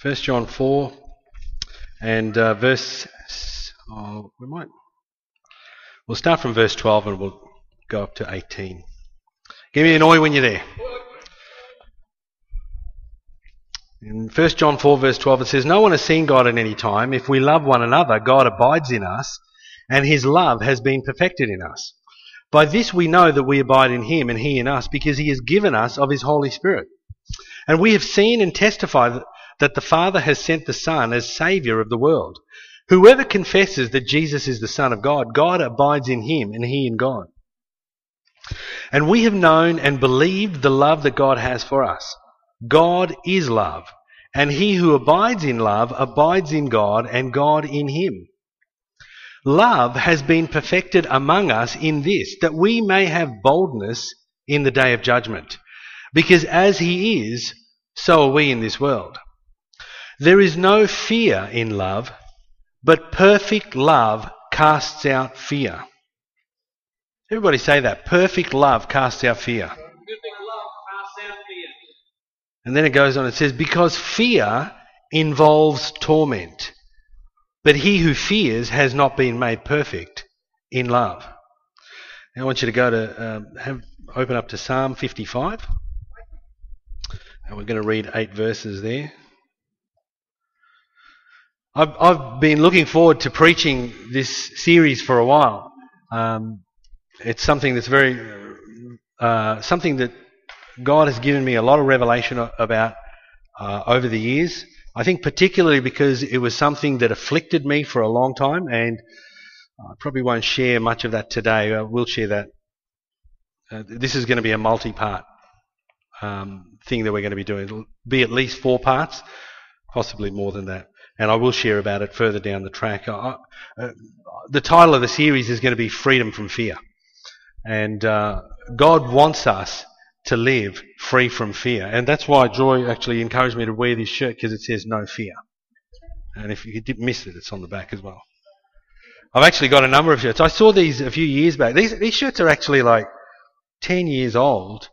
1 John 4 and we'll start from verse 12 and we'll go up to 18. Give me an oi when you're there. In 1 John 4 verse 12 it says, "No one has seen God at any time. If we love one another, God abides in us, and his love has been perfected in us. By this we know that we abide in him and he in us, because he has given us of his Holy Spirit. And we have seen and testified that the Father has sent the Son as Saviour of the world. Whoever confesses that Jesus is the Son of God, God abides in him and he in God. And we have known and believed the love that God has for us. God is love, and he who abides in love abides in God and God in him. Love has been perfected among us in this, that we may have boldness in the day of judgment. Because as he is, so are we in this world. There is no fear in love, but perfect love casts out fear." Everybody say that. Perfect love casts out fear. And then it goes on, it says, "Because fear involves torment, but he who fears has not been made perfect in love." Now I want you to go to open up to Psalm 55. And we're going to read 8 verses there. I've been looking forward to preaching this series for a while. It's something that's something that God has given me a lot of revelation about over the years. I think particularly because it was something that afflicted me for a long time, and I probably won't share much of that today. I will share that. This is going to be a multi-part thing that we're going to be doing. It'll be at least 4 parts, possibly more than that. And I will share about it further down the track. The title of the series is going to be Freedom from Fear. And God wants us to live free from fear. And that's why Joy actually encouraged me to wear this shirt, because it says no fear. And if you did miss it, it's on the back as well. I've actually got a number of shirts. I saw these a few years back. These shirts are actually like 10 years old.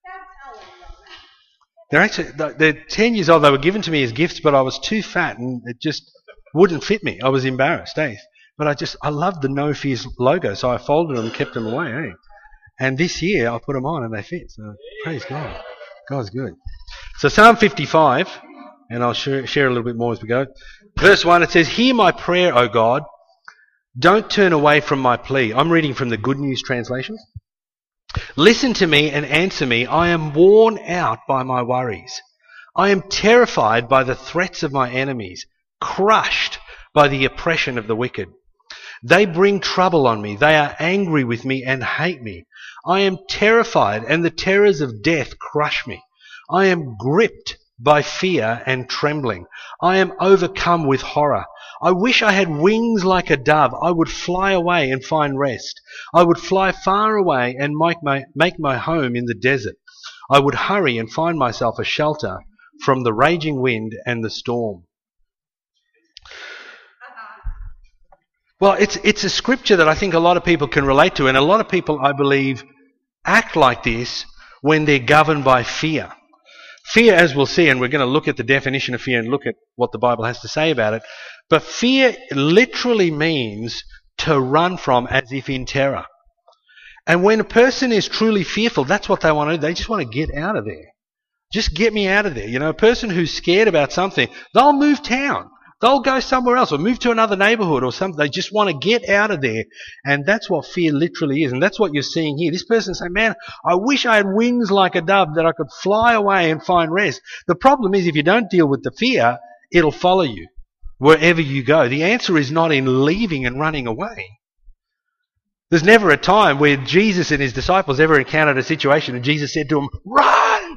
They're 10 years old. They were given to me as gifts, but I was too fat and it just wouldn't fit me. I was embarrassed, But I loved the No Fears logo, so I folded them and kept them away, And this year I put them on and they fit. So praise God. God's good. So Psalm 55, and I'll share a little bit more as we go. Verse 1, it says, "Hear my prayer, O God. Don't turn away from my plea." I'm reading from the Good News translation. "Listen to me and answer me. I am worn out by my worries. I am terrified by the threats of my enemies, crushed by the oppression of the wicked. They bring trouble on me. They are angry with me and hate me. I am terrified, and the terrors of death crush me. I am gripped by fear and trembling. I am overcome with horror. I wish I had wings like a dove. I would fly away and find rest. I would fly far away and make my home in the desert. I would hurry and find myself a shelter from the raging wind and the storm." Well, it's a scripture that I think a lot of people can relate to, and a lot of people, I believe, act like this when they're governed by fear. Fear, as we'll see, and we're going to look at the definition of fear and look at what the Bible has to say about it, but fear literally means to run from as if in terror. And when a person is truly fearful, that's what they want to do. They just want to get out of there. Just get me out of there. You know, a person who's scared about something, they'll move town. They'll go somewhere else or move to another neighbourhood or something. They just want to get out of there. And that's what fear literally is. And that's what you're seeing here. This person saying, "Man, I wish I had wings like a dove that I could fly away and find rest." The problem is, if you don't deal with the fear, it'll follow you wherever you go. The answer is not in leaving and running away. There's never a time where Jesus and his disciples ever encountered a situation and Jesus said to them, "Run!"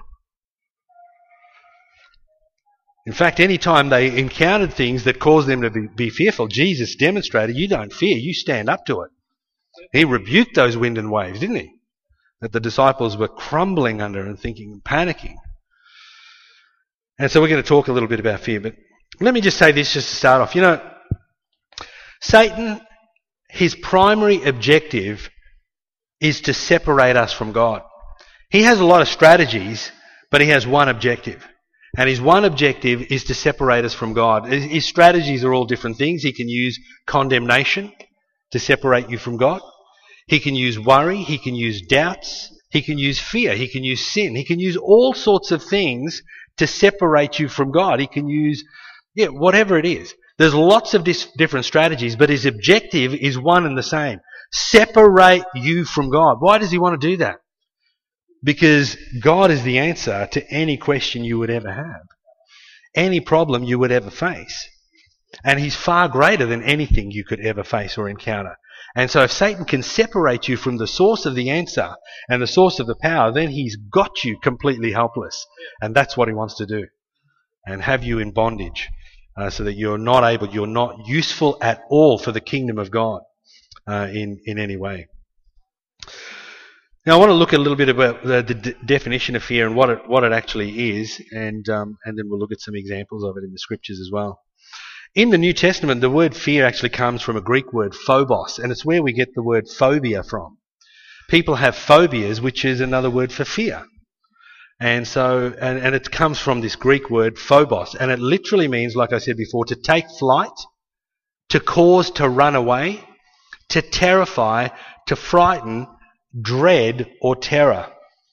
In fact, any time they encountered things that caused them to be fearful, Jesus demonstrated, you don't fear, you stand up to it. He rebuked those wind and waves, didn't he? That the disciples were crumbling under and thinking and panicking. And so we're going to talk a little bit about fear, but let me just say this just to start off. You know, Satan, his primary objective is to separate us from God. He has a lot of strategies, but he has one objective. And his one objective is to separate us from God. His strategies are all different things. He can use condemnation to separate you from God. He can use worry. He can use doubts. He can use fear. He can use sin. He can use all sorts of things to separate you from God. He can use, whatever it is. There's lots of different strategies, but his objective is one and the same. Separate you from God. Why does he want to do that? Because God is the answer to any question you would ever have, any problem you would ever face. And he's far greater than anything you could ever face or encounter. And so if Satan can separate you from the source of the answer and the source of the power, then he's got you completely helpless. And that's what he wants to do. And have you in bondage so that you're not useful at all for the kingdom of God in any way. Now I want to look a little bit about the definition of fear and what it actually is, and then we'll look at some examples of it in the scriptures as well. In the New Testament, the word fear actually comes from a Greek word, phobos, and it's where we get the word phobia from. People have phobias, which is another word for fear. And so, and it comes from this Greek word, phobos, and it literally means, like I said before, to take flight, to cause to run away, to terrify, to frighten, dread, or terror.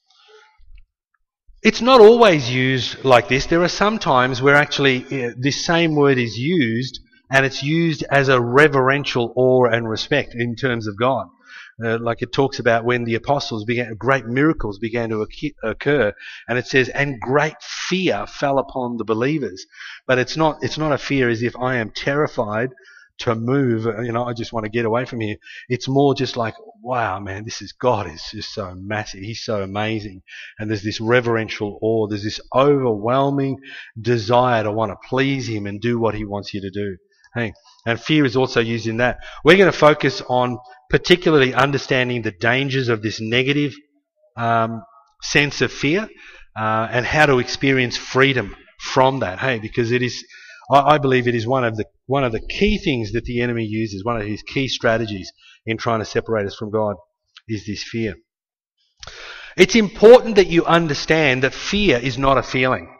It's not always used like this. There are some times where actually this same word is used, and it's used as a reverential awe and respect in terms of God. Like it talks about when the apostles great miracles began to occur, and it says, and great fear fell upon the believers. But it's not a fear as if I am terrified to move, I just want to get away from here. It's more just like, wow, man, God is just so massive. He's so amazing. And there's this reverential awe. There's this overwhelming desire to want to please him and do what he wants you to do. Hey, and fear is also used in that. We're going to focus on particularly understanding the dangers of this negative sense of fear and how to experience freedom from that. Hey, because I believe it is one of the key things that the enemy uses, one of his key strategies in trying to separate us from God is this fear. It's important that you understand that fear is not a feeling,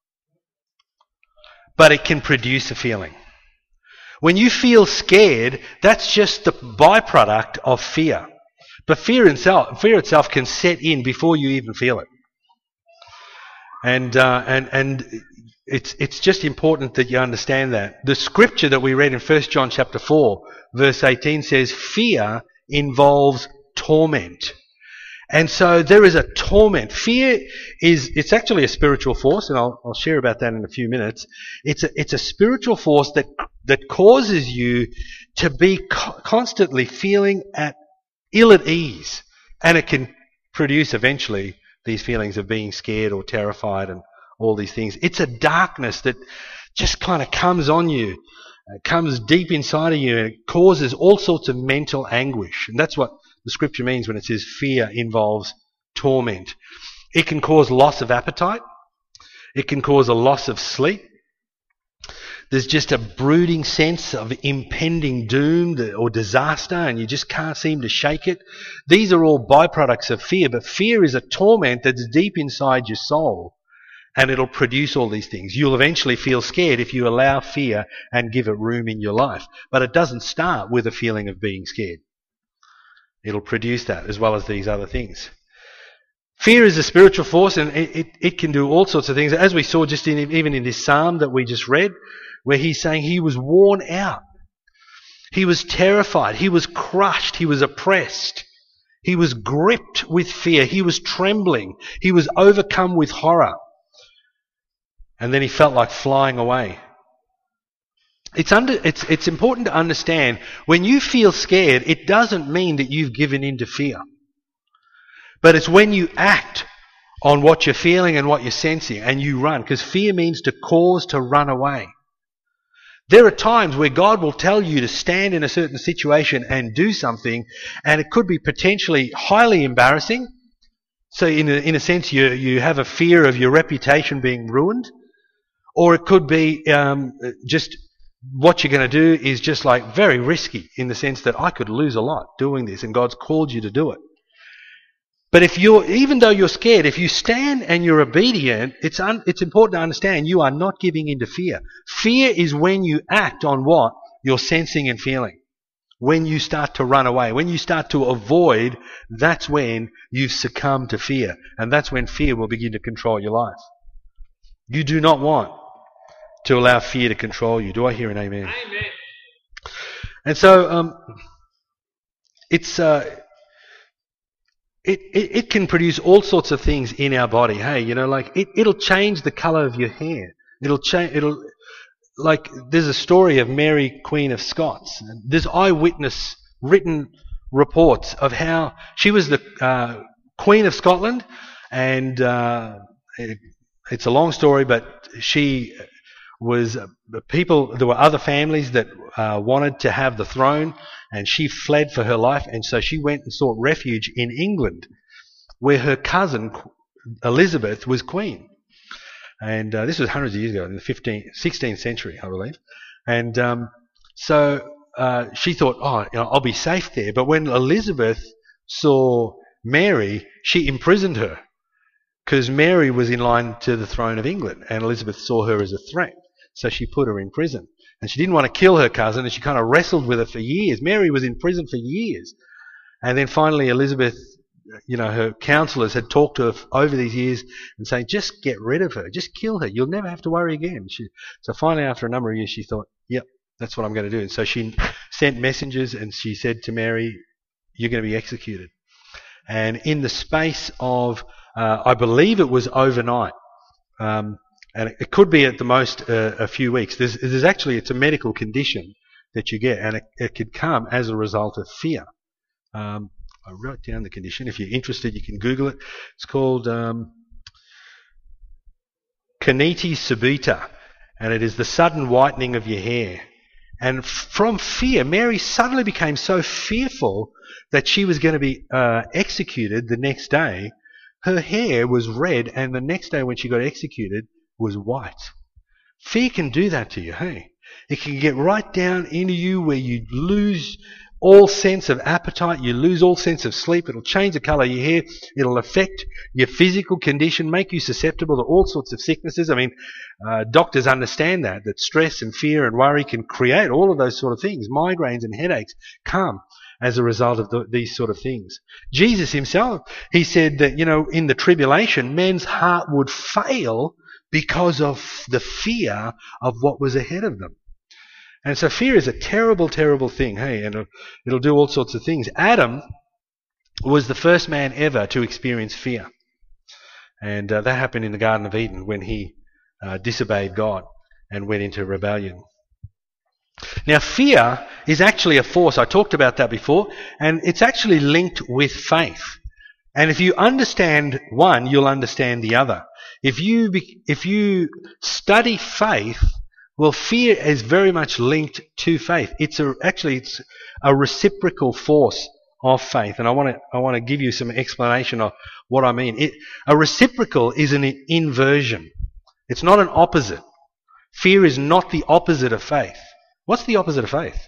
but it can produce a feeling. When you feel scared, that's just the byproduct of fear. But fear itself can set in before you even feel it. And it's just important that you understand that. The scripture that we read in 1 John chapter 4, verse 18 says, fear involves torment. And so there is a torment. Fear it's actually a spiritual force, and I'll share about that in a few minutes. It's a spiritual force that causes you to be constantly feeling ill at ease. And it can produce eventually these feelings of being scared or terrified and all these things. It's a darkness that just kind of comes on you, comes deep inside of you, and it causes all sorts of mental anguish. And that's what the scripture means when it says fear involves torment. It can cause loss of appetite. It can cause a loss of sleep. There's just a brooding sense of impending doom or disaster, and you just can't seem to shake it. These are all byproducts of fear, but fear is a torment that's deep inside your soul, and it'll produce all these things. You'll eventually feel scared if you allow fear and give it room in your life, but it doesn't start with a feeling of being scared. It'll produce that as well as these other things. Fear is a spiritual force, and it can do all sorts of things, as we saw just even in this psalm that we just read, where he's saying he was worn out. He was terrified. He was crushed. He was oppressed. He was gripped with fear. He was trembling. He was overcome with horror. And then he felt like flying away. It's important to understand, when you feel scared, it doesn't mean that you've given in to fear. But it's when you act on what you're feeling and what you're sensing and you run, because fear means to cause to run away. There are times where God will tell you to stand in a certain situation and do something, and it could be potentially highly embarrassing. So in a sense, you have a fear of your reputation being ruined. Or it could be just what you're going to do is just like very risky, in the sense that I could lose a lot doing this, and God's called you to do it. But even though you're scared, if you stand and you're obedient, it's important to understand you are not giving in to fear. Fear is when you act on what you're sensing and feeling. When you start to run away, when you start to avoid, that's when you've succumbed to fear. And that's when fear will begin to control your life. You do not want to allow fear to control you. Do I hear an amen? Amen. And so it can produce all sorts of things in our body. Hey, like it'll change the colour of your hair. Like there's a story of Mary, Queen of Scots. There's eyewitness written reports of how she was the Queen of Scotland, and it's a long story, but she was there were other families that wanted to have the throne, and she fled for her life, and so she went and sought refuge in England, where her cousin Elizabeth was queen. And this was hundreds of years ago, in the 16th century, I believe. And so she thought, I'll be safe there. But when Elizabeth saw Mary, she imprisoned her, because Mary was in line to the throne of England, and Elizabeth saw her as a threat. So she put her in prison. And she didn't want to kill her cousin, and she kind of wrestled with her for years. Mary was in prison for years. And then finally Elizabeth, her counselors had talked to her over these years and saying, just get rid of her, just kill her, you'll never have to worry again. So finally, after a number of years, she thought, yep, that's what I'm going to do. And so she sent messengers, and she said to Mary, you're going to be executed. And in the space of, I believe it was overnight, and it could be at the most a few weeks. There's actually, it's a medical condition that you get, and it could come as a result of fear. I wrote down the condition. If you're interested, you can Google it. It's called Kaniti subita, and it is the sudden whitening of your hair. And from fear, Mary suddenly became so fearful that she was going to be executed the next day. Her hair was red, and the next day when she got executed was white. Fear can do that to you, hey? It can get right down into you where you lose all sense of appetite, you lose all sense of sleep, it'll change the colour of your hair, it'll affect your physical condition, make you susceptible to all sorts of sicknesses. I mean, doctors understand that stress and fear and worry can create all of those sort of things. Migraines and headaches come as a result of these sort of things. Jesus himself, he said that, in the tribulation, men's heart would fail because of the fear of what was ahead of them. And so fear is a terrible, terrible thing, hey, and it'll do all sorts of things. Adam was the first man ever to experience fear. And that happened in the Garden of Eden when he disobeyed God and went into rebellion. Now, fear is actually a force. I talked about that before, and it's actually linked with faith. And if you understand one, you'll understand the other. If you study faith, well, fear is very much linked to faith. It's a reciprocal force of faith, and I want to give you some explanation of what I mean. A reciprocal is an inversion. It's not an opposite. Fear is not the opposite of faith. What's the opposite of faith?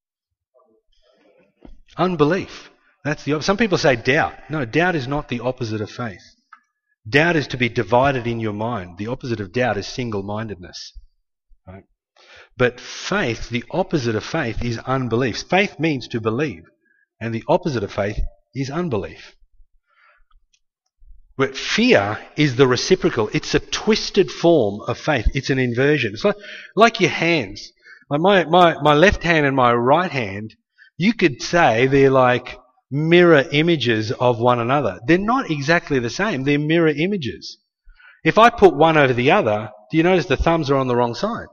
Unbelief. That's the opposite. Some people say doubt. No, doubt is not the opposite of faith. Doubt is to be divided in your mind. The opposite of doubt is single-mindedness. Right? But faith, the opposite of faith is unbelief. Faith means to believe, and the opposite of faith is unbelief. But fear is the reciprocal. It's a twisted form of faith. It's an inversion. It's like your hands. Like my left hand and my right hand, you could say they're like mirror images of one another. They're not exactly the same. They're mirror images. If I put one over the other, do you notice the thumbs are on the wrong side?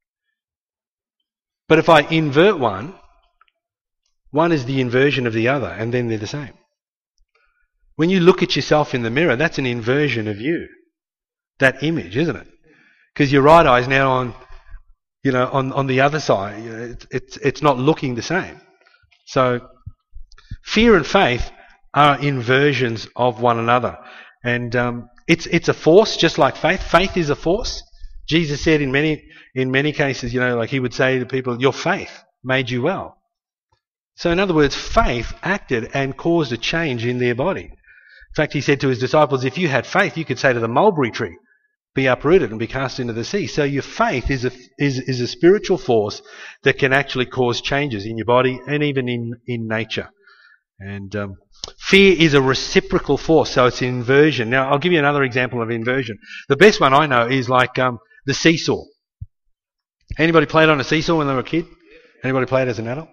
But if I invert one is the inversion of the other, and then they're the same. When you look at yourself in the mirror, that's an inversion of you. That image, isn't it? Because your right eye is now on the other side. It's not looking the same. So fear and faith are inversions of one another. And it's a force, just like faith. Faith is a force. Jesus said in many cases, like he would say to people, your faith made you well. So in other words, faith acted and caused a change in their body. In fact, he said to his disciples, if you had faith, you could say to the mulberry tree, be uprooted and be cast into the sea. So your faith is a spiritual force that can actually cause changes in your body and even in nature. And fear is a reciprocal force, so it's inversion. Now, I'll give you another example of inversion. The best one I know is like the seesaw. Anybody played on a seesaw when they were a kid? Anybody played as an adult?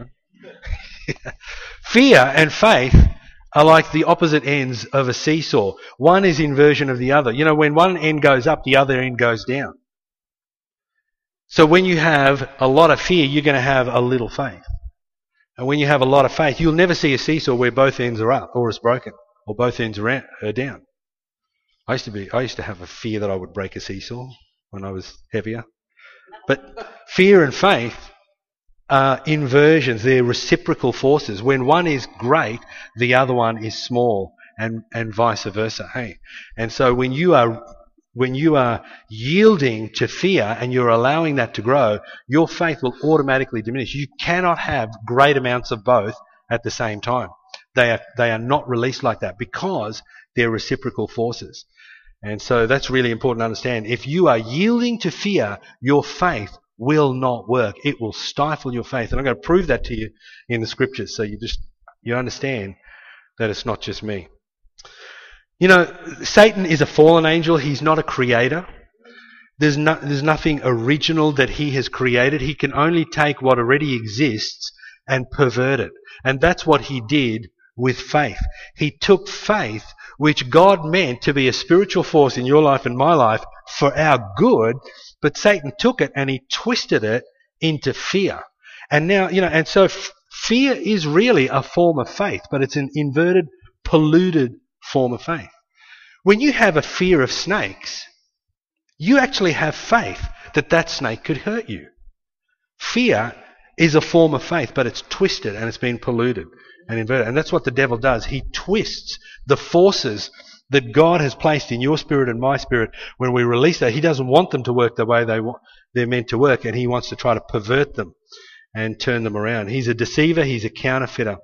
Yep. Fear and faith are like the opposite ends of a seesaw. One is inversion of the other. You know, when one end goes up, the other end goes down. So when you have a lot of fear, you're going to have a little faith. And when you have a lot of faith, you'll never see a seesaw where both ends are up or it's broken or both ends are down. I used to have a fear that I would break a seesaw when I was heavier. But fear and faith are inversions. They're reciprocal forces. When one is great, the other one is small, and vice versa. Hey, and so when you are yielding to fear and you're allowing that to grow, your faith will automatically diminish. You cannot have great amounts of both at the same time. They are not released like that because they're reciprocal forces. And so that's really important to understand. If you are yielding to fear, your faith will not work. It will stifle your faith. And I'm going to prove that to you in the scriptures so you understand that it's not just me. You know, Satan is a fallen angel. He's not a creator. There's nothing original that he has created. He can only take what already exists and pervert it. And that's what he did with faith. He took faith, which God meant to be a spiritual force in your life and my life for our good, but Satan took it and he twisted it into fear. And now, you know, and so fear is really a form of faith, but it's an inverted, polluted form of faith. When you have a fear of snakes, you actually have faith that snake could hurt you. Fear is a form of faith, but it's twisted and it's been polluted and inverted. And that's what the devil does. He twists the forces that God has placed in your spirit and my spirit. When we release that, he doesn't want them to work the way they're meant to work, and he wants to try to pervert them and turn them around. He's a deceiver. He's a counterfeiter.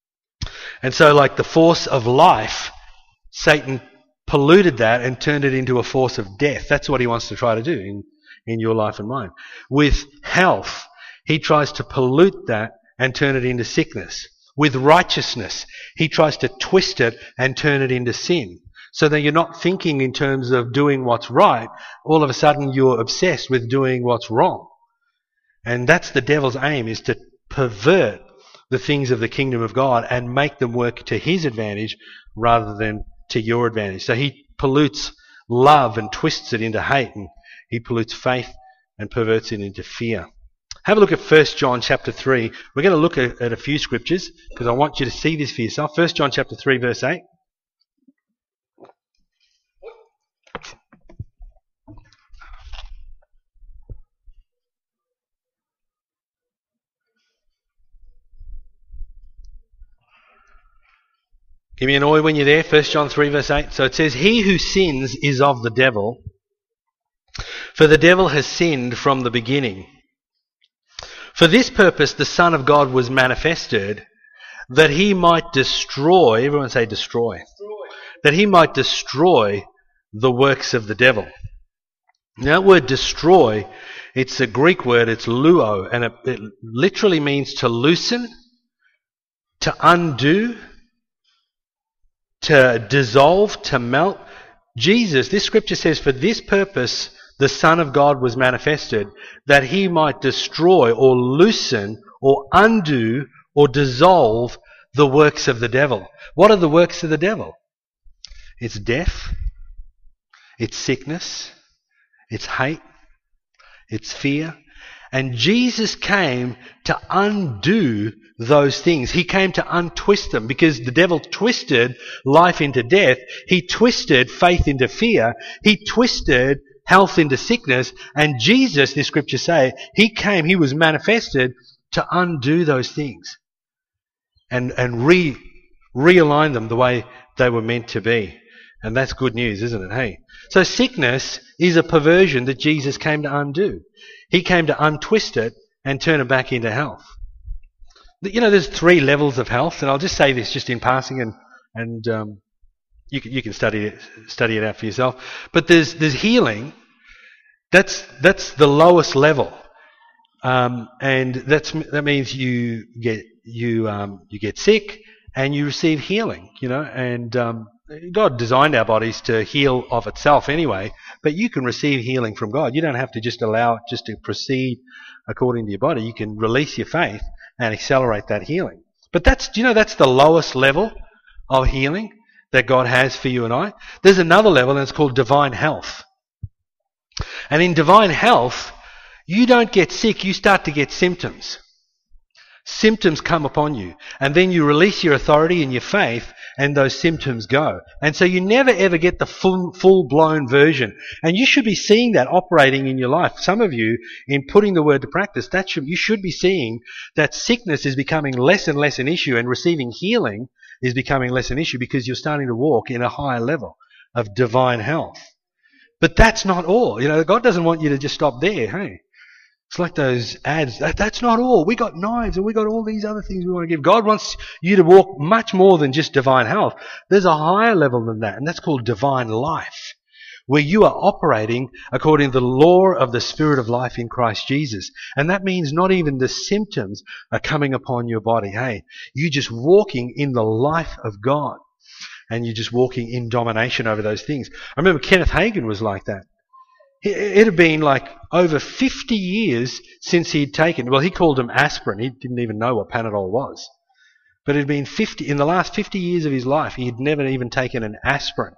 And so like the force of life, Satan polluted that and turned it into a force of death. That's what he wants to try to do in your life and mine. With health, he tries to pollute that and turn it into sickness. With righteousness, he tries to twist it and turn it into sin. So that you're not thinking in terms of doing what's right. All of a sudden you're obsessed with doing what's wrong. And that's the devil's aim, is to pervert the things of the kingdom of God and make them work to his advantage rather than to your advantage. So he pollutes love and twists it into hate, and he pollutes faith and perverts it into fear. Have a look at 1 John chapter 3. We're going to look at a few scriptures because I want you to see this for yourself. 1 John chapter 3 verse 8. Give me an oi when you're there. 1 John 3 verse 8. So it says, he who sins is of the devil, for the devil has sinned from the beginning. For this purpose the Son of God was manifested, that he might destroy, everyone say destroy, that he might destroy the works of the devil. Now that word destroy, it's a Greek word, it's luo, and it literally means to loosen, to undo, to dissolve, to melt. Jesus, this scripture says, for this purpose the Son of God was manifested, that he might destroy or loosen or undo or dissolve the works of the devil. What are the works of the devil? It's death, it's sickness, it's hate, it's fear. And Jesus came to undo those things. He came to untwist them, because the devil twisted life into death. He twisted faith into fear. He twisted health into sickness. And Jesus, the scriptures say, he was manifested to undo those things and realign them the way they were meant to be. And that's good news, isn't it? Hey. So sickness is a perversion that Jesus came to undo. He came to untwist it and turn it back into health. You know, there's 3 levels of health, and I'll just say this just in passing, and You can study it out for yourself. But there's healing. That's the lowest level, and that means you get sick and you receive healing. And God designed our bodies to heal of itself anyway. But you can receive healing from God. You don't have to just allow it just to proceed according to your body. You can release your faith and accelerate that healing. But that's the lowest level of healing that God has for you and I. There's another level, and it's called divine health. And in divine health, you don't get sick, you start to get symptoms. Symptoms come upon you, and then you release your authority and your faith, and those symptoms go. And so you never ever get the full-blown version. And you should be seeing that operating in your life. Some of you, in putting the word to practice, you should be seeing that sickness is becoming less and less an issue, and receiving healing is becoming less an issue, because you're starting to walk in a higher level of divine health. But that's not all. God doesn't want you to just stop there, hey? It's like those ads. That's not all. We got knives and we got all these other things we want to give. God wants you to walk much more than just divine health. There's a higher level than that, and that's called divine life, where you are operating according to the law of the Spirit of life in Christ Jesus. And that means not even the symptoms are coming upon your body. Hey, you're just walking in the life of God, and you're just walking in domination over those things. I remember Kenneth Hagin was like that. It had been like over 50 years since he'd taken, well, he called them aspirin. He didn't even know what Panadol was. But it had been in the last 50 years of his life, he had never even taken an aspirin.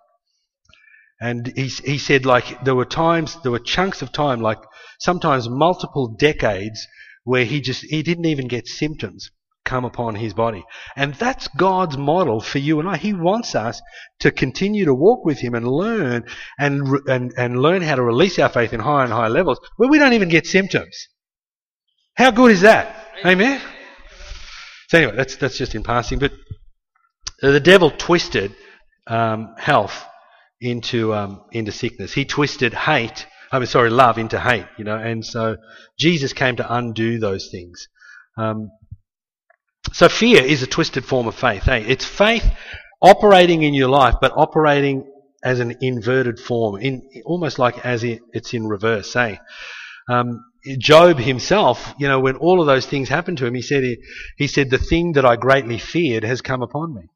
And he said, like, there were chunks of time, like sometimes multiple decades, where he didn't even get symptoms come upon his body. And that's God's model for you and I. He wants us to continue to walk with him and learn and learn how to release our faith in higher and higher levels where we don't even get symptoms. How good is that? Amen? So anyway, that's just in passing. But the devil twisted health into sickness. He twisted love into hate, and so Jesus came to undo those things. So fear is a twisted form of faith. Hey? It's faith operating in your life, but operating as an inverted form, almost like it's in reverse. Hey? Job himself, when all of those things happened to him, he said, the thing that I greatly feared has come upon me.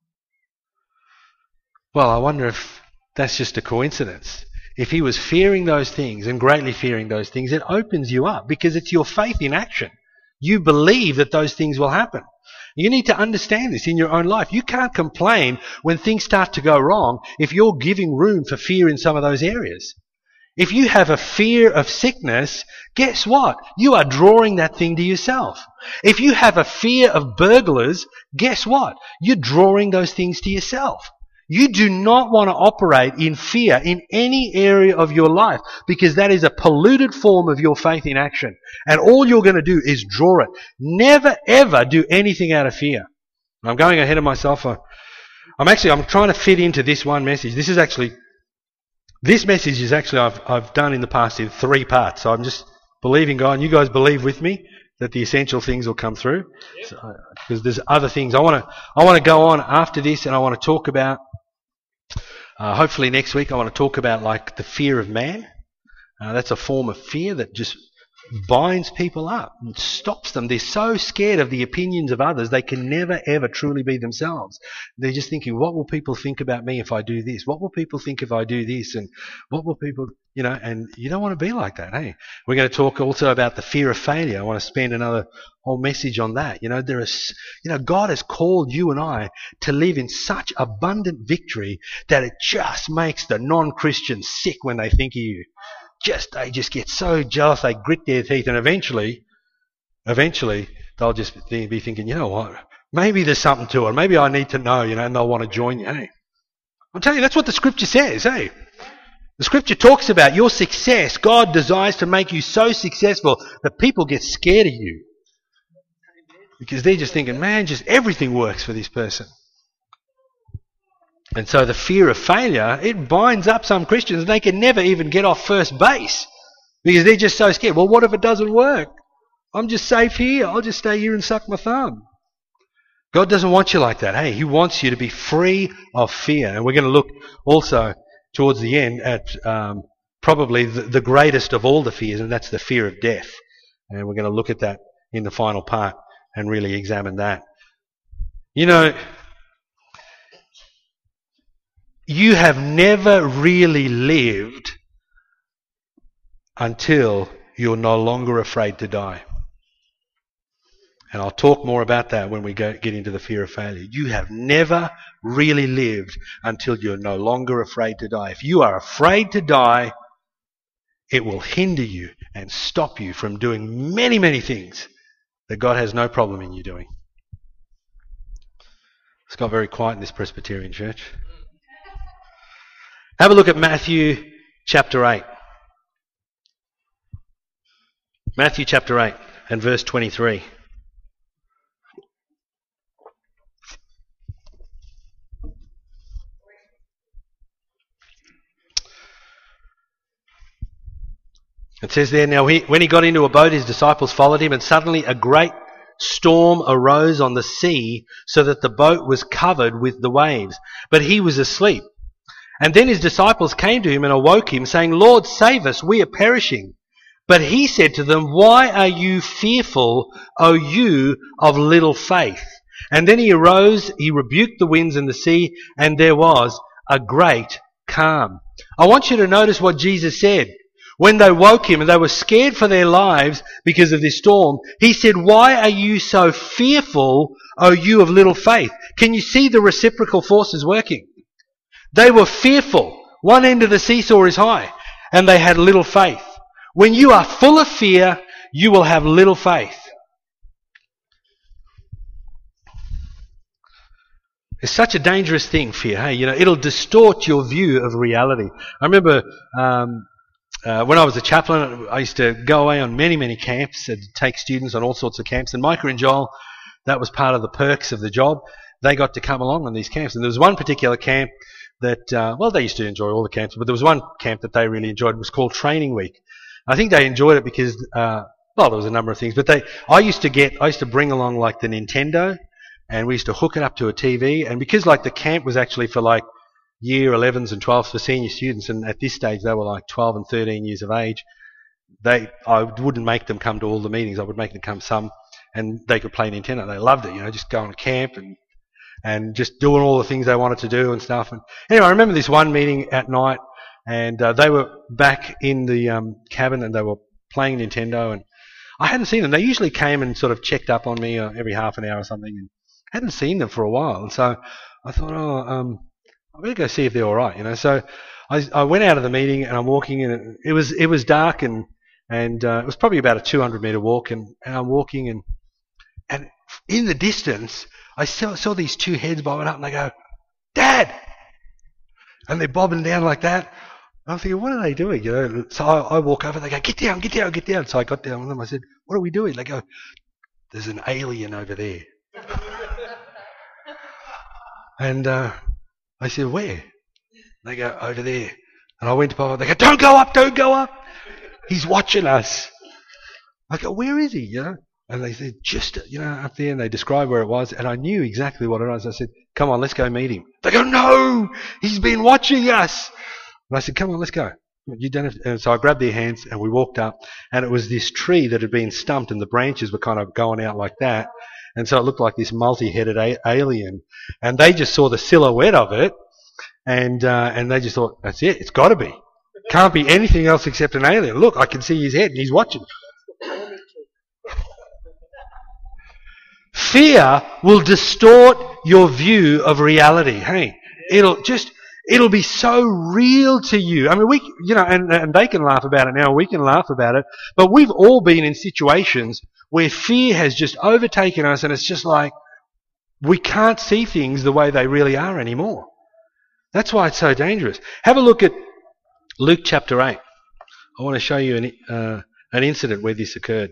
Well, I wonder if that's just a coincidence. If he was fearing those things and greatly fearing those things, it opens you up, because it's your faith in action. You believe that those things will happen. You need to understand this in your own life. You can't complain when things start to go wrong if you're giving room for fear in some of those areas. If you have a fear of sickness, guess what? You are drawing that thing to yourself. If you have a fear of burglars, guess what? You're drawing those things to yourself. You do not want to operate in fear in any area of your life, because that is a polluted form of your faith in action. And all you're going to do is draw it. Never ever do anything out of fear. I'm going ahead of myself. I'm trying to fit into this one message. This message is actually I've done in the past in 3 parts. So I'm just believing God, and you guys believe with me that the essential things will come through. Yep. Because there's other things I want to go on after this, and I want to talk about. Hopefully next week I want to talk about like the fear of man. That's a form of fear that just binds people up and stops them. They're so scared of the opinions of others, they can never ever truly be themselves. They're just thinking, what will people think about me if I do this? What will people think if I do this? And what will people, and you don't want to be like that, hey? We're going to talk also about the fear of failure. I want to spend another whole message on that. God has called you and I to live in such abundant victory that it just makes the non-Christians sick when they think of you. They just get so jealous, they grit their teeth, and eventually they'll just be thinking, you know what, maybe there's something to it, maybe I need to know, and they'll want to join you. Hey, I'm telling you, that's what the scripture says. Hey, the scripture talks about your success. God desires to make you so successful that people get scared of you, because they're just thinking, man, just everything works for this person. And so the fear of failure, it binds up some Christians, and they can never even get off first base because they're just so scared. Well, what if it doesn't work? I'm just safe here. I'll just stay here and suck my thumb. God doesn't want you like that. Hey, He wants you to be free of fear. And we're going to look also towards the end at probably the greatest of all the fears, and that's the fear of death. And we're going to look at that in the final part and really examine that. You know, you have never really lived until you're no longer afraid to die. And I'll talk more about that when we get into the fear of failure. You have never really lived until you're no longer afraid to die. If you are afraid to die, it will hinder you and stop you from doing many, many things that God has no problem in you doing. It's got very quiet in this Presbyterian church. Have a look at Matthew chapter 8. Matthew chapter 8 and verse 23. It says there, now when he got into a boat, his disciples followed him, and suddenly a great storm arose on the sea, so that the boat was covered with the waves. But he was asleep. And then his disciples came to him and awoke him, saying, Lord, save us, we are perishing. But he said to them, why are you fearful, O you of little faith? And then he arose, he rebuked the winds and the sea, and there was a great calm. I want you to notice what Jesus said. When they woke him and they were scared for their lives because of this storm, he said, why are you so fearful, O you of little faith? Can you see the reciprocal forces working? They were fearful. One end of the seesaw is high, and they had little faith. When you are full of fear, you will have little faith. It's such a dangerous thing, fear. Hey, you know, it'll distort your view of reality. I remember when I was a chaplain, I used to go away on many, many camps and take students on all sorts of camps. And Micah and Joel, that was part of the perks of the job. They got to come along on these camps. And there was one particular camp that, well, they used to enjoy all the camps, but there was one camp that they really enjoyed. It was called Training Week. I think they enjoyed it because, well, there was a number of things. But I used to bring along like the Nintendo, and we used to hook it up to a TV. And because like the camp was actually for like year 11s and 12s for senior students, and at this stage they were like 12 and 13 years of age, I wouldn't make them come to all the meetings. I would make them come some, and they could play Nintendo. They loved it, you know, just going to camp and just doing all the things they wanted to do and stuff. And anyway, I remember this one meeting at night, and they were back in the cabin and they were playing Nintendo, and I hadn't seen them. They usually came and sort of checked up on me every half an hour or something, and I hadn't seen them for a while. And so I thought, I better go see if they're all right, you know. So I went out of the meeting and I'm walking in. It was dark and it was probably about a 200-meter walk, and I'm walking and in the distance I saw these two heads bobbing up, and they go, Dad, and they're bobbing down like that. I'm thinking, what are they doing? You know. So I walk over. They go, get down, get down, get down. So I got down with them. I said, what are we doing? They go, there's an alien over there. And I said, where? They go, over there. And I went to Papa. They go, don't go up, don't go up. He's watching us. I go, where is he? You know? And they said, just, you know, up there. And they described where it was. And I knew exactly what it was. I said, come on, let's go meet him. They go, no, he's been watching us. And I said, come on, let's go. You don't have to. And so I grabbed their hands and we walked up. And it was this tree that had been stumped, and the branches were kind of going out like that. And so it looked like this multi-headed alien. And they just saw the silhouette of it, and they just thought, that's it, it's got to be. Can't be anything else except an alien. Look, I can see his head and he's watching. Fear will distort your view of reality. Hey, it'll be so real to you. I mean, and they can laugh about it now, we can laugh about it, but we've all been in situations where fear has just overtaken us, and it's just like we can't see things the way they really are anymore. That's why it's so dangerous. Have a look at Luke chapter 8. I want to show you an incident where this occurred.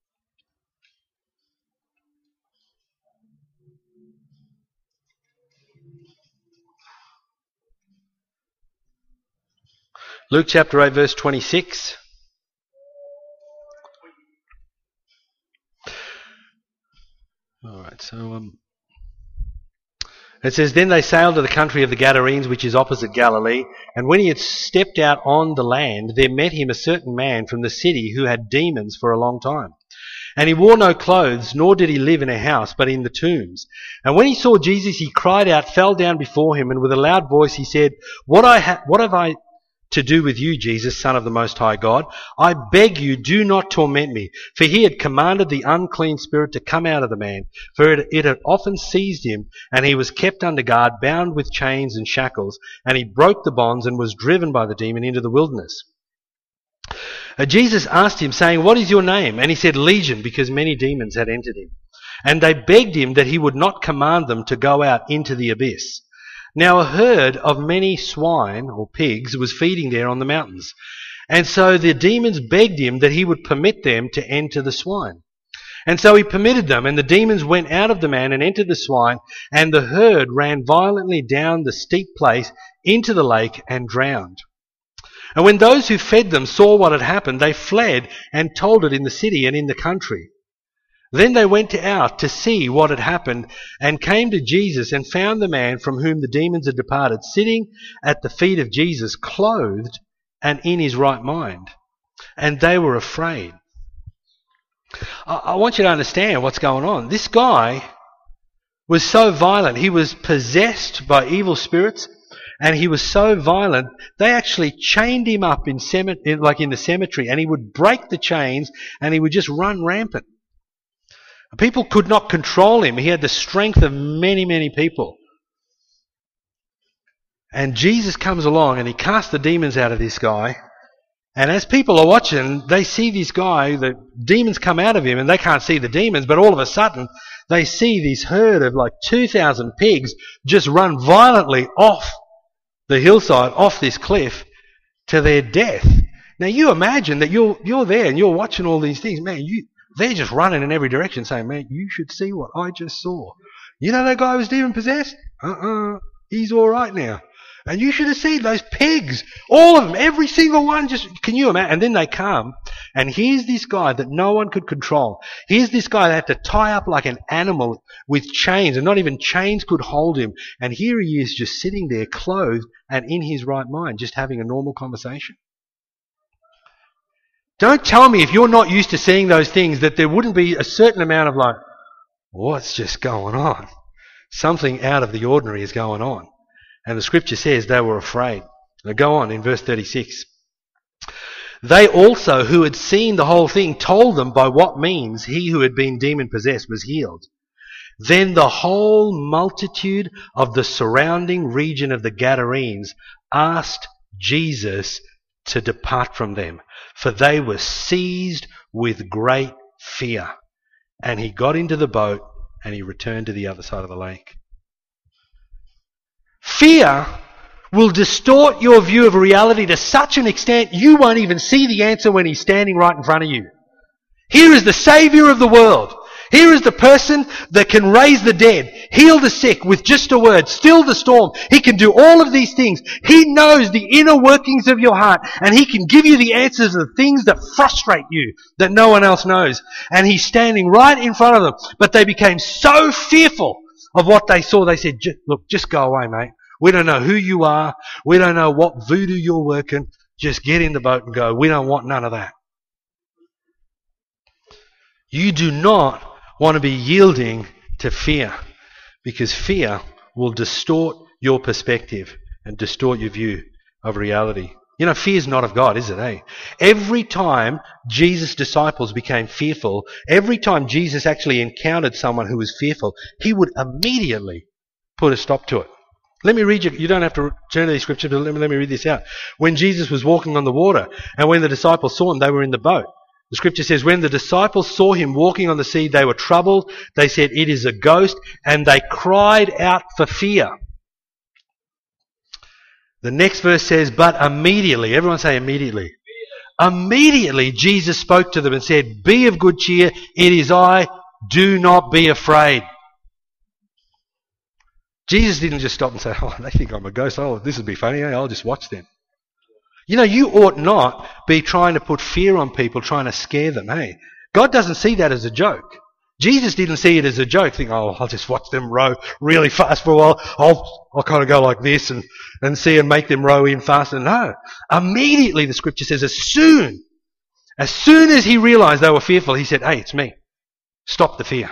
Luke chapter 8 verse 26. Alright, so It says, then they sailed to the country of the Gadarenes, which is opposite Galilee. And when he had stepped out on the land, there met him a certain man from the city who had demons for a long time. And he wore no clothes, nor did he live in a house, but in the tombs. And when he saw Jesus, he cried out, fell down before him, and with a loud voice he said, What have I to do with you, Jesus, Son of the Most High God? I beg you, do not torment me. For he had commanded the unclean spirit to come out of the man, for it had often seized him, and he was kept under guard, bound with chains and shackles, and he broke the bonds and was driven by the demon into the wilderness. Jesus asked him, saying, What is your name? And he said, Legion, because many demons had entered him. And they begged him that he would not command them to go out into the abyss. Now a herd of many swine, or pigs, was feeding there on the mountains. And so the demons begged him that he would permit them to enter the swine. And so he permitted them, and the demons went out of the man and entered the swine, and the herd ran violently down the steep place into the lake and drowned. And when those who fed them saw what had happened, they fled and told it in the city and in the country. Then they went out to see what had happened and came to Jesus and found the man from whom the demons had departed sitting at the feet of Jesus, clothed and in his right mind. And they were afraid. I want you to understand what's going on. This guy was so violent. He was possessed by evil spirits, and he was so violent, they actually chained him up in the cemetery, and he would break the chains and he would just run rampant. People could not control him. He had the strength of many, many people. And Jesus comes along and he casts the demons out of this guy. And as people are watching, they see this guy, the demons come out of him, and they can't see the demons, but all of a sudden they see this herd of like 2,000 pigs just run violently off the hillside, off this cliff, to their death. Now you imagine that you're there and you're watching all these things. Man, they're just running in every direction saying, man, you should see what I just saw. You know that guy was demon possessed? He's all right now. And you should have seen those pigs. All of them, every single one, can you imagine? And then they come, and here's this guy that no one could control. Here's this guy that had to tie up like an animal with chains, and not even chains could hold him. And here he is just sitting there clothed and in his right mind, just having a normal conversation. Don't tell me if you're not used to seeing those things that there wouldn't be a certain amount of like, what's just going on? Something out of the ordinary is going on. And the scripture says they were afraid. Now go on in verse 36. They also, who had seen the whole thing, told them by what means he who had been demon-possessed was healed. Then the whole multitude of the surrounding region of the Gadarenes asked Jesus to depart from them, for they were seized with great fear. And he got into the boat and he returned to the other side of the lake. Fear will distort your view of reality to such an extent you won't even see the answer when he's standing right in front of you. Here is the Saviour of the world. Here is the person that can raise the dead, heal the sick with just a word, still the storm. He can do all of these things. He knows the inner workings of your heart, and he can give you the answers to the things that frustrate you that no one else knows. And he's standing right in front of them. But they became so fearful of what they saw, they said, look, just go away, mate. We don't know who you are. We don't know what voodoo you're working. Just get in the boat and go. We don't want none of that. You do not want to be yielding to fear, because fear will distort your perspective and distort your view of reality. You know, fear is not of God, is it, Every time Jesus' disciples became fearful, every time Jesus actually encountered someone who was fearful, he would immediately put a stop to it. Let me read you don't have to turn to these scriptures, but let me read this out. When Jesus was walking on the water, and when the disciples saw him, they were in the boat. The scripture says, when the disciples saw him walking on the sea, they were troubled. They said, it is a ghost, and they cried out for fear. The next verse says, but immediately, everyone say immediately. Immediately Jesus spoke to them and said, be of good cheer, it is I, do not be afraid. Jesus didn't just stop and say, oh, they think I'm a ghost, oh, this would be funny, I'll just watch them. You know, you ought not be trying to put fear on people, trying to scare them, God doesn't see that as a joke. Jesus didn't see it as a joke, think, oh, I'll just watch them row really fast for a while. I'll kind of go like this and see and make them row in faster. No. Immediately, the scripture says, as soon as he realized they were fearful, he said, hey, it's me. Stop the fear.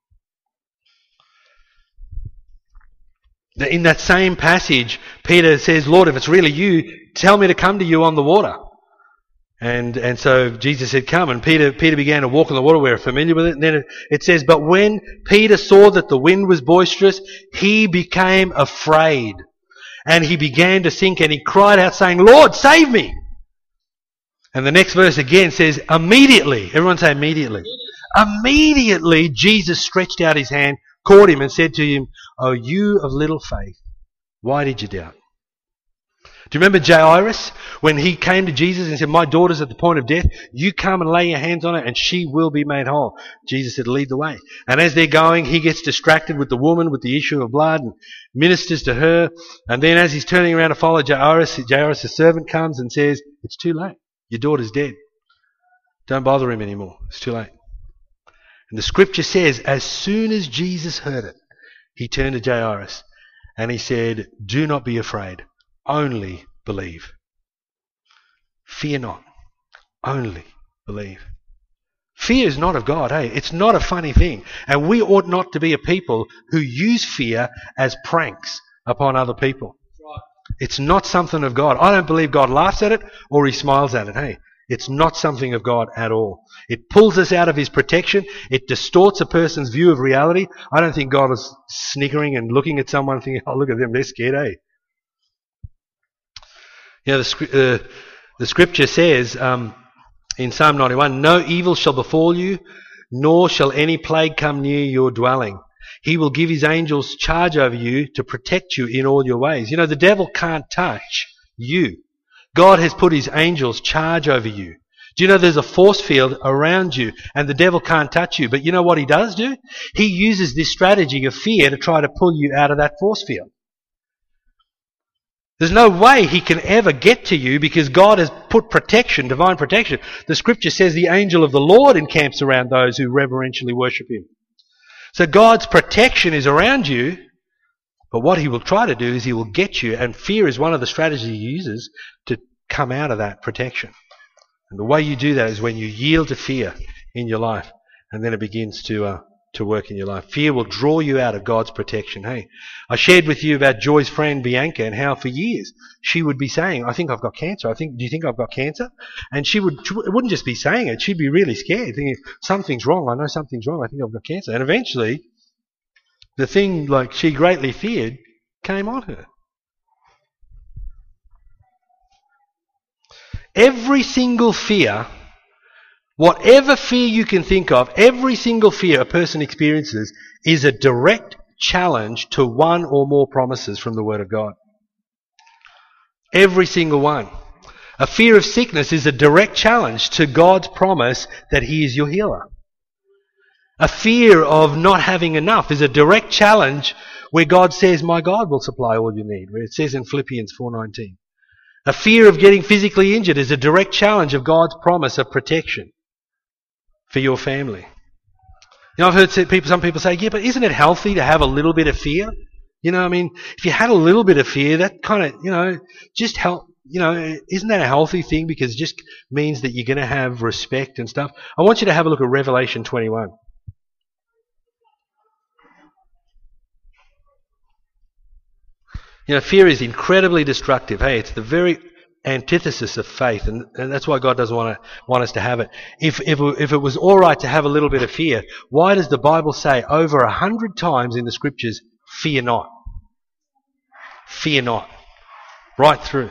In that same passage, Peter says, Lord, if it's really you, tell me to come to you on the water. And so Jesus said, come. And Peter began to walk on the water. We're familiar with it. And then it says, but when Peter saw that the wind was boisterous, he became afraid. And he began to sink, and he cried out, saying, Lord, save me. And the next verse again says, immediately. Everyone say immediately. Immediately, Jesus stretched out his hand, caught him, and said to him, O you of little faith, why did you doubt? Do you remember Jairus, when he came to Jesus and said, my daughter's at the point of death, you come and lay your hands on her and she will be made whole. Jesus said, lead the way. And as they're going, he gets distracted with the woman with the issue of blood and ministers to her. And then as he's turning around to follow Jairus, the servant comes and says, it's too late. Your daughter's dead. Don't bother him anymore. It's too late. And the scripture says, as soon as Jesus heard it, he turned to Jairus and he said, do not be afraid. Only believe. Fear not. Only believe. Fear is not of God, hey? It's not a funny thing. And we ought not to be a people who use fear as pranks upon other people. It's not something of God. I don't believe God laughs at it or he smiles at it, hey? It's not something of God at all. It pulls us out of his protection. It distorts a person's view of reality. I don't think God is sniggering and looking at someone thinking, oh, look at them, they're scared, eh? You know, the scripture says in Psalm 91, no evil shall befall you, nor shall any plague come near your dwelling. He will give his angels charge over you to protect you in all your ways. You know, the devil can't touch you. God has put his angels charge over you. Do you know there's a force field around you and the devil can't touch you? But you know what he does do? He uses this strategy of fear to try to pull you out of that force field. There's no way he can ever get to you because God has put protection, divine protection. The scripture says the angel of the Lord encamps around those who reverentially worship him. So God's protection is around you, but what he will try to do is he will get you, and fear is one of the strategies he uses to come out of that protection. And the way you do that is when you yield to fear in your life, and then it begins to work in your life. Fear will draw you out of God's protection. Hey, I shared with you about Joy's friend Bianca and how for years she would be saying, I think I've got cancer. Do you think I've got cancer? And she wouldn't just be saying it, she'd be really scared, thinking, something's wrong, I know something's wrong, I think I've got cancer. And eventually, the thing like she greatly feared came on her. Every single fear, whatever fear you can think of, every single fear a person experiences is a direct challenge to one or more promises from the Word of God. Every single one. A fear of sickness is a direct challenge to God's promise that He is your healer. A fear of not having enough is a direct challenge where God says, my God will supply all you need, where it says in Philippians 4:19. A fear of getting physically injured is a direct challenge of God's promise of protection for your family. You know, I've heard some people say, yeah, but isn't it healthy to have a little bit of fear? You know, I mean, if you had a little bit of fear, that kind of, you know, just help, you know, isn't that a healthy thing? Because it just means that you're going to have respect and stuff. I want you to have a look at Revelation 21. You know, fear is incredibly destructive. Hey, it's the very antithesis of faith, and that's why God doesn't want us to have it. If it was all right to have a little bit of fear, why does the Bible say over 100 times in the Scriptures, fear not? Fear not. Right through.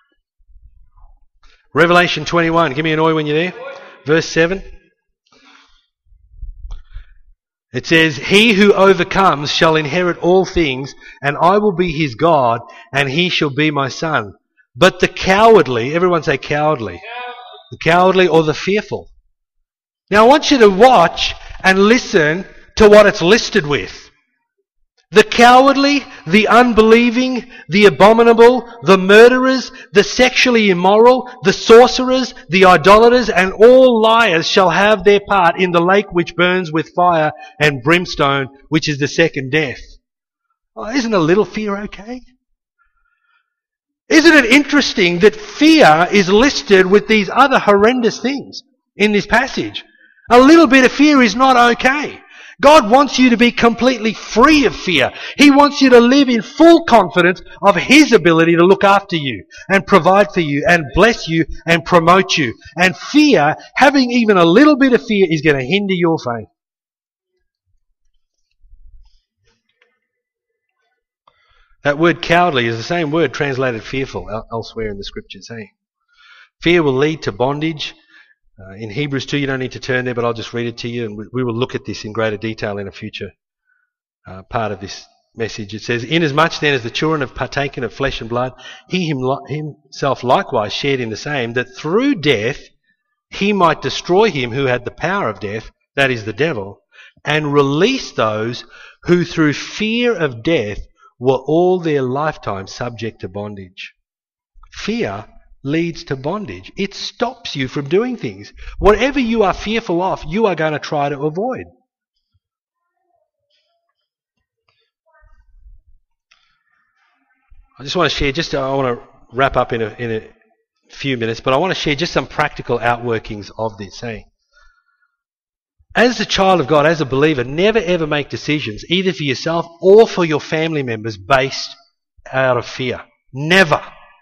Revelation 21. Give me an oi when you're there. Verse 7. It says, he who overcomes shall inherit all things, and I will be his God, and he shall be my son. But the cowardly, everyone say cowardly. The cowardly or the fearful. Now I want you to watch and listen to what it's listed with. The cowardly, the unbelieving, the abominable, the murderers, the sexually immoral, the sorcerers, the idolaters, and all liars shall have their part in the lake which burns with fire and brimstone, which is the second death. Oh, isn't a little fear okay? Isn't it interesting that fear is listed with these other horrendous things in this passage? A little bit of fear is not okay. God wants you to be completely free of fear. He wants you to live in full confidence of His ability to look after you and provide for you and bless you and promote you. And fear, having even a little bit of fear, is going to hinder your faith. That word cowardly is the same word translated fearful elsewhere in the scriptures. Fear will lead to bondage. In Hebrews 2, you don't need to turn there, but I'll just read it to you, and we will look at this in greater detail in a future part of this message. It says, "Inasmuch then as the children have partaken of flesh and blood, he himself likewise shared in the same, that through death he might destroy him who had the power of death, that is the devil, and release those who through fear of death were all their lifetime subject to bondage." Fear leads to bondage. It stops you from doing things. Whatever you are fearful of, you are going to try to avoid. I just want to share, I want to wrap up in a few minutes, but I want to share just some practical outworkings of this. As a child of God, as a believer, never ever make decisions, either for yourself or for your family members, based out of fear. Never.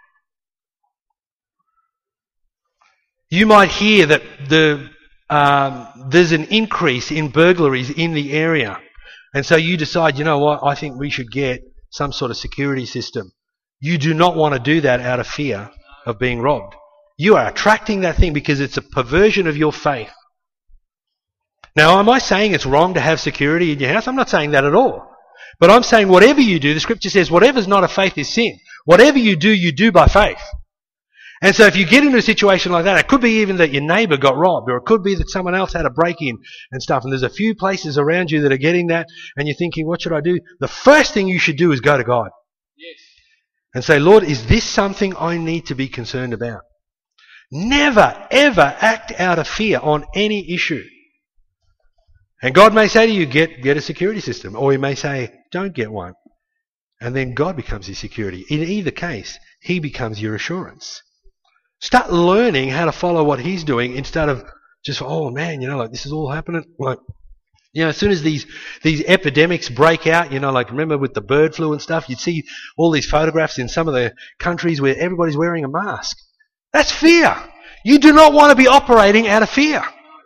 You might hear that there's an increase in burglaries in the area. And so you decide, you know what, I think we should get some sort of security system. You do not want to do that out of fear of being robbed. You are attracting that thing because it's a perversion of your faith. Now, am I saying it's wrong to have security in your house? I'm not saying that at all. But I'm saying whatever you do, the scripture says whatever's not of faith is sin. Whatever you do by faith. And so if you get into a situation like that, it could be even that your neighbour got robbed, or it could be that someone else had a break-in and stuff, and there's a few places around you that are getting that, and you're thinking, what should I do? The first thing you should do is go to God. Yes. And say, Lord, is this something I need to be concerned about? Never, ever act out of fear on any issue. And God may say to you, get a security system, or He may say, don't get one. And then God becomes your security. In either case, He becomes your assurance. Start learning how to follow what He's doing instead of just, oh man, this is all happening. As soon as these epidemics break out, remember with the bird flu and stuff, you'd see all these photographs in some of the countries where everybody's wearing a mask. That's fear. You do not want to be operating out of fear.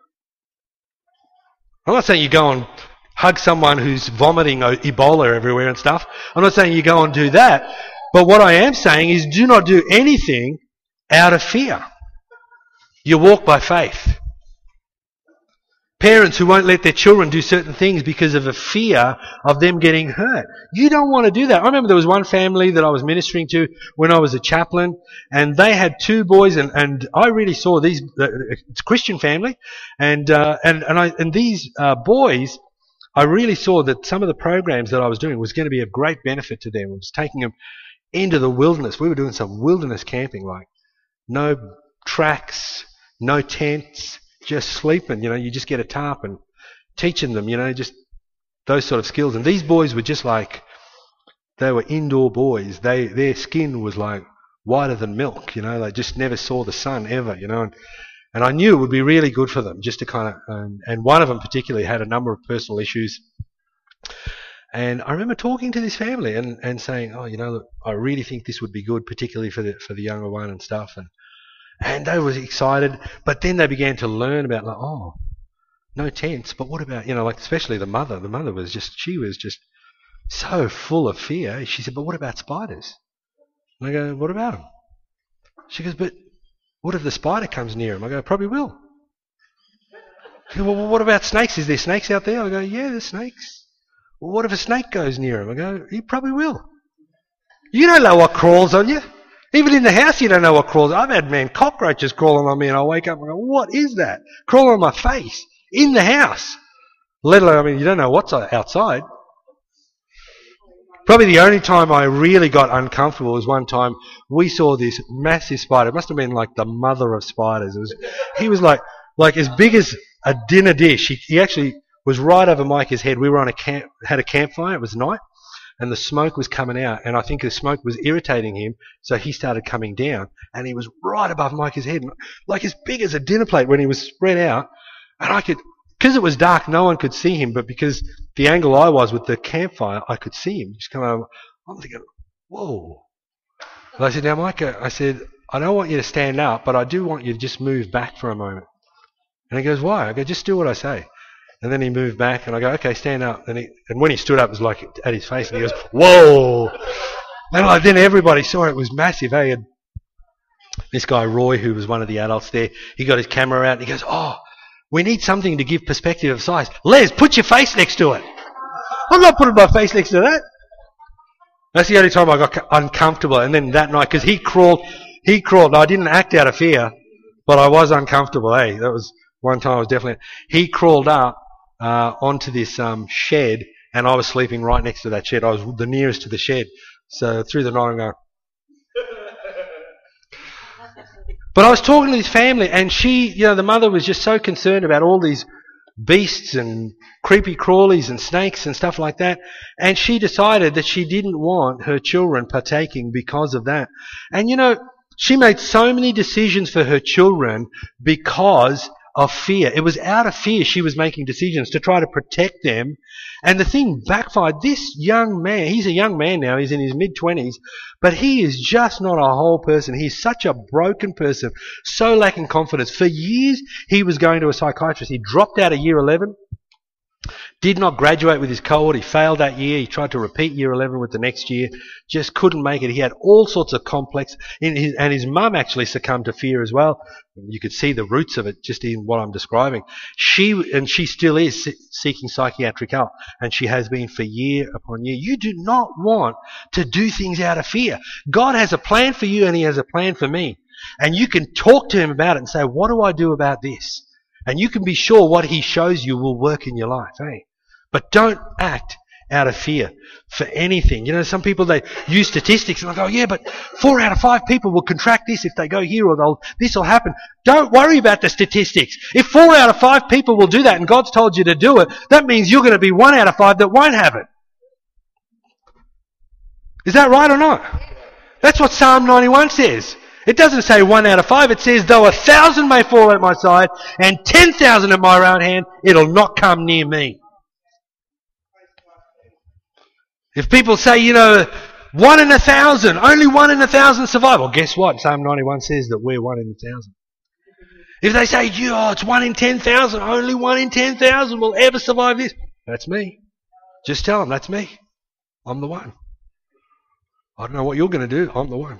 I'm not saying you go and hug someone who's vomiting Ebola everywhere and stuff. I'm not saying you go and do that. But what I am saying is do not do anything out of fear. You walk by faith. Parents who won't let their children do certain things because of a fear of them getting hurt. You don't want to do that. I remember there was one family that I was ministering to when I was a chaplain, and they had two boys, and I really saw these. It's a Christian family, and these boys, I really saw that some of the programs that I was doing was going to be of great benefit to them. I was taking them into the wilderness. We were doing some wilderness camping, like no tracks, no tents, just sleeping. You just get a tarp and teaching them, just those sort of skills. And these boys were just like, they were indoor boys. Their skin was like whiter than milk. They just never saw the sun ever. And I knew it would be really good for them just to kind of. And one of them particularly had a number of personal issues. And I remember talking to this family and saying, oh, look, I really think this would be good, particularly for the younger one and stuff. And they were excited, but then they began to learn about, no tents, but what about, especially the mother. The mother was just so full of fear. She said, but what about spiders? And I go, what about them? She goes, but what if the spider comes near them? I go, probably will. She goes, well, what about snakes? Is there snakes out there? I go, yeah, there's snakes. Well, what if a snake goes near him? I go, he probably will. You don't know what crawls on you. Even in the house, you don't know what crawls. I've had cockroaches crawling on me, and I wake up and go, what is that? Crawling on my face in the house. Let alone, you don't know what's outside. Probably the only time I really got uncomfortable was one time we saw this massive spider. It must have been like the mother of spiders. He was like as big as a dinner dish. He actually was right over Micah's head. We were on had a campfire. It was night, and the smoke was coming out, and I think the smoke was irritating him, so he started coming down, and he was right above Micah's head, like as big as a dinner plate when he was spread out, and I could. Because it was dark, no one could see him, but because the angle I was with the campfire, I could see him. Just come over. I'm thinking, whoa. And I said, now, Micah, I don't want you to stand up, but I do want you to just move back for a moment. And he goes, why? I go, just do what I say. And then he moved back, and I go, okay, stand up. And when he stood up, it was like at his face, and he goes, whoa. And then everybody saw it was massive. And this guy, Roy, who was one of the adults there, he got his camera out, and he goes, oh, we need something to give perspective of size. Les, put your face next to it. I'm not putting my face next to that. That's the only time I got uncomfortable. And then that night, because he crawled. Now, I didn't act out of fear, but I was uncomfortable. That was one time I was definitely. He crawled up onto this shed, and I was sleeping right next to that shed. I was the nearest to the shed. So through the night I'm going. But I was talking to this family, and she, the mother was just so concerned about all these beasts and creepy crawlies and snakes and stuff like that. And she decided that she didn't want her children partaking because of that. And she made so many decisions for her children because of fear. It was out of fear she was making decisions to try to protect them. And the thing backfired. This young man, he's a young man now, he's in his mid-20s, but he is just not a whole person. He's such a broken person, so lacking confidence. For years, he was going to a psychiatrist. He dropped out of year 11, did not graduate with his cohort. He failed that year. He tried to repeat year 11 with the next year, just couldn't make it. He had all sorts of complex, and his mum actually succumbed to fear as well. You could see the roots of it just in what I'm describing. She still is seeking psychiatric help, and she has been for year upon year. You do not want to do things out of fear. God has a plan for you, and He has a plan for me. And you can talk to Him about it and say, what do I do about this? And you can be sure what He shows you will work in your life. But don't act out of fear for anything. Some people, they use statistics and they go, yeah, but 4 out of 5 people will contract this if they go here, or this will happen. Don't worry about the statistics. If 4 out of 5 people will do that and God's told you to do it, that means you're going to be 1 out of 5 that won't have it. Is that right or not? That's what Psalm 91 says. It doesn't say 1 out of 5. It says, though 1,000 may fall at my side and 10,000 at my right hand, it'll not come near me. If people say, 1 in 1,000, only 1 in 1,000 survive. Well, guess what? Psalm 91 says that we're 1 in 1,000. If they say, it's 1 in 10,000, only 1 in 10,000 will ever survive this. That's me. Just tell them, that's me. I'm the one. I don't know what you're going to do. I'm the one.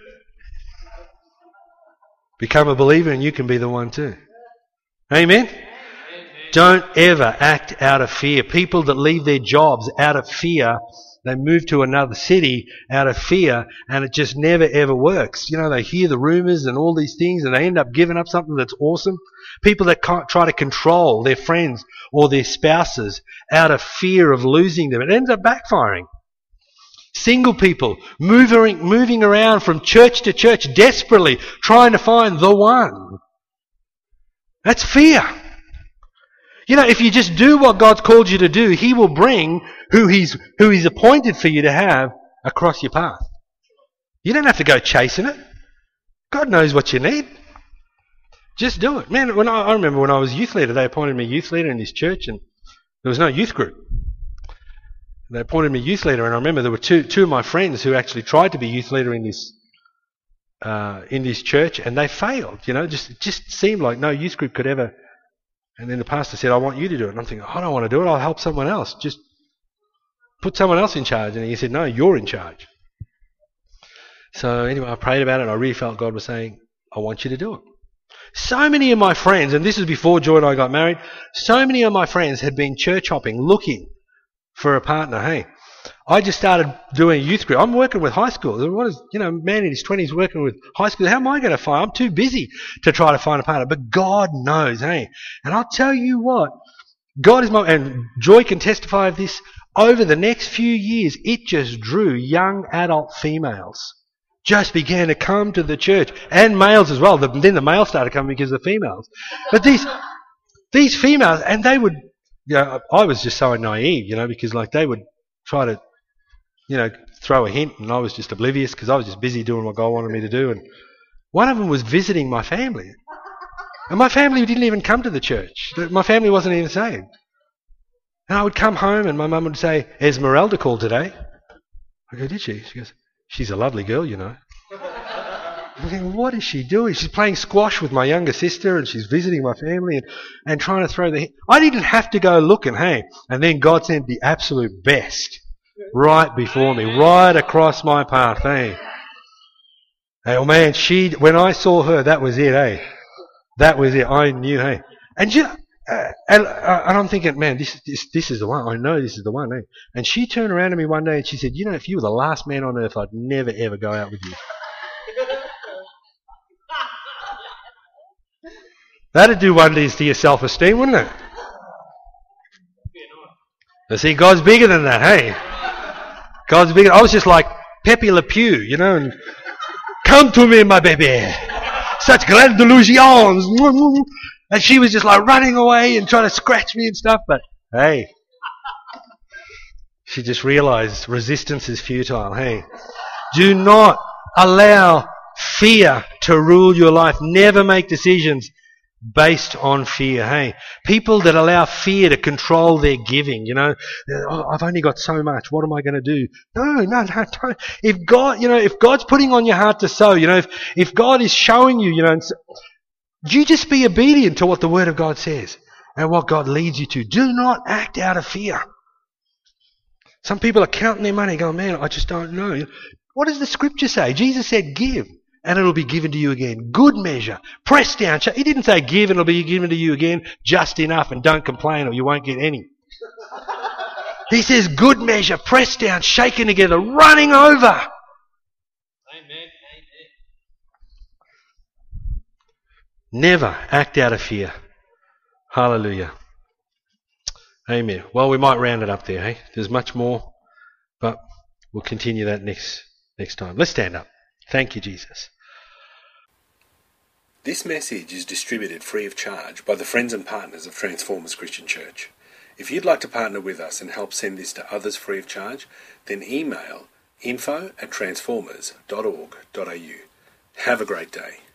Become a believer and you can be the one too. Amen? Don't ever act out of fear. People that leave their jobs out of fear, they move to another city out of fear, and it just never ever works. They hear the rumours and all these things, and they end up giving up something that's awesome. People that try to control their friends or their spouses out of fear of losing them, it ends up backfiring. Single people moving around from church to church desperately trying to find the one. That's fear. If you just do what God's called you to do, He will bring who He's appointed for you to have across your path. You don't have to go chasing it. God knows what you need. Just do it. Man, I remember when I was youth leader, they appointed me youth leader in this church, and there was no youth group. They appointed me youth leader, and I remember there were two of my friends who actually tried to be youth leader in this church, and they failed. It just seemed like no youth group could ever. And then the pastor said, I want you to do it. And I'm thinking, I don't want to do it. I'll help someone else. Just put someone else in charge. And he said, no, you're in charge. So anyway, I prayed about it, and I really felt God was saying, I want you to do it. So many of my friends, and this is before Joy and I got married, so many of my friends had been church hopping, looking for a partner. I just started doing a youth group. I'm working with high school. What is, man in his 20s working with high school. How am I going to find? I'm too busy to try to find a partner. But God knows, And I'll tell you what, God is and Joy can testify of this. over the next few years, it just drew young adult females. Just began to come to the church, and males as well. Then the males started coming because of the females. But these females, and they would, I was just so naive, because like they would try to, throw a hint, and I was just oblivious because I was just busy doing what God wanted me to do. And one of them was visiting my family, and my family didn't even come to the church. My family wasn't even saved. And I would come home, and my mum would say, "Esmeralda called today." I go, "Did she?" She goes, "She's a lovely girl, I'm thinking, what is she doing? She's playing squash with my younger sister, and she's visiting my family and trying to throw the hint. I didn't have to go looking, hey. And then God sent the absolute best right before me, right across my path, hey. Oh man, when I saw her, that was it, hey. That was it. I knew, hey. And I'm thinking, man, this is the one. I know this is the one, hey. And she turned around to me one day and she said, if you were the last man on earth, I'd never ever go out with you. That'd do wonders to your self-esteem, wouldn't it? But see, God's bigger than that, hey. God's bigger. I was just like Pepe Le Pew, and come to me, my baby. Such grand delusions. And she was just like running away and trying to scratch me and stuff. But hey, she just realized resistance is futile. Hey, do not allow fear to rule your life. Never make decisions based on fear. Hey, people that allow fear to control their giving, I've only got so much. What am I going to do? No, don't. If God's putting on your heart to sow, if God is showing you, you just be obedient to what the Word of God says and what God leads you to. Do not act out of fear. Some people are counting their money going, man, I just don't know. What does the Scripture say? Jesus said, give, and it'll be given to you again. Good measure. Press down. He didn't say give and it'll be given to you again just enough, and don't complain or you won't get any. He says good measure, pressed down, shaken together, running over. Amen. Never act out of fear. Hallelujah. Amen. Well, we might round it up there, hey? There's much more, but we'll continue that next time. Let's stand up. Thank you, Jesus. This message is distributed free of charge by the friends and partners of Transformers Christian Church. If you'd like to partner with us and help send this to others free of charge, then email info@transformers.org.au. Have a great day.